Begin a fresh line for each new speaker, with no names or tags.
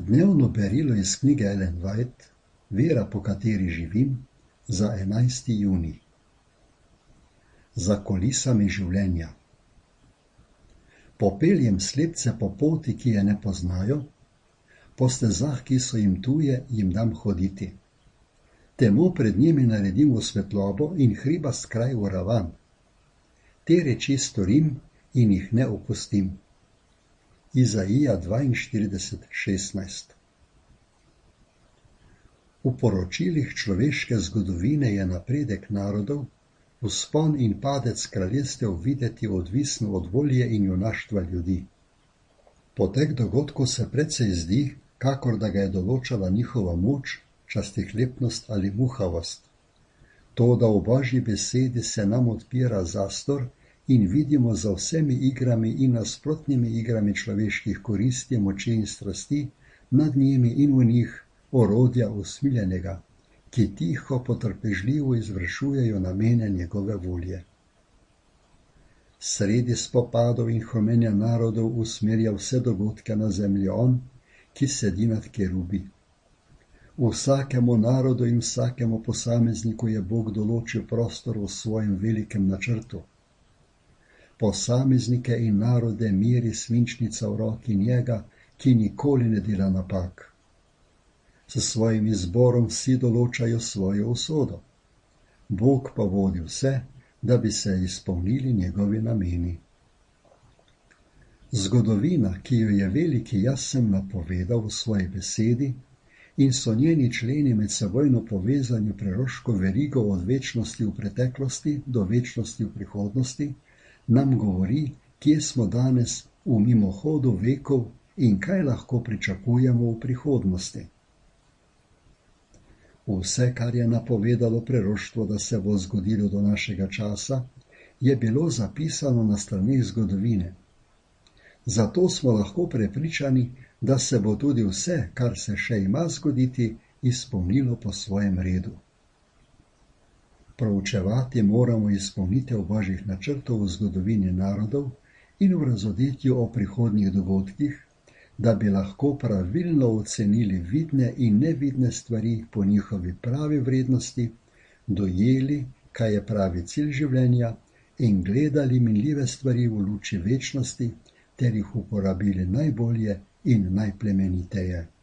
Dnevno berilo iz knjige Ellen White, Vera, po kateri živim, za 11. junij. Za kulisami življenja. Popeljem slepce po poti, ki je ne poznajo, po stezah, ki so jim tuje, jim dam hoditi. Temo pred njimi naredim v svetlobo in hriba skraj v ravan. Te reči storim in jih ne opustim. Izaija 42:16. V poročilih človeške zgodovine je napredek narodov, vzpon in padec kraljestev videti odvisen od volje in junaštva ljudi. Potek dogodkov se precej zdi, kakor da ga je določala njihova moč, častihlepnost ali muhavost. Toda v Božji besedi se nam odpira zastor in vidimo za vsemi igrami in nasprotnimi igrami človeških koristi, moči in strasti, nad njimi in v njih orodja usmiljenega, ki tiho potrpežljivo izvršujejo namene njegove volje. Sredi spopadov in hromenja narodov usmerja vse dogodke na zemlji on, ki sedi nad kerubi. Vsakemu narodu in vsakemu posamezniku je Bog določil prostor v svojem velikem načrtu. Posameznike in narode meri svinčnica v roki njega, ki nikoli ne dela napak. S svojim izborom vsi določajo svojo usodo. Bog pa vodi vse, da bi se izpolnili njegovi nameni. Zgodovina, ki jo je veliki jaz sem napovedal v svoji besedi, in so njeni členi medsebojno povezani v preroško verigo od večnosti v preteklosti do večnosti v prihodnosti, nam govori, kje smo danes v mimohodu vekov in kaj lahko pričakujemo v prihodnosti. Vse, kar je napovedalo preroštvo, da se bo zgodilo do našega časa, je bilo zapisano na straneh zgodovine. Zato smo lahko prepričani, da se bo tudi vse, kar se še ima zgoditi, izpolnilo po svojem redu. Proučevati moramo izpolnitev Božjih načrtov v zgodovini narodov in v razodetju o prihodnjih dogodkih, da bi lahko pravilno ocenili vidne in nevidne stvari po njihovi pravi vrednosti, dojeli, kaj je pravi cilj življenja in gledali minljive stvari v luči večnosti ter jih uporabili najbolje in najplemeniteje.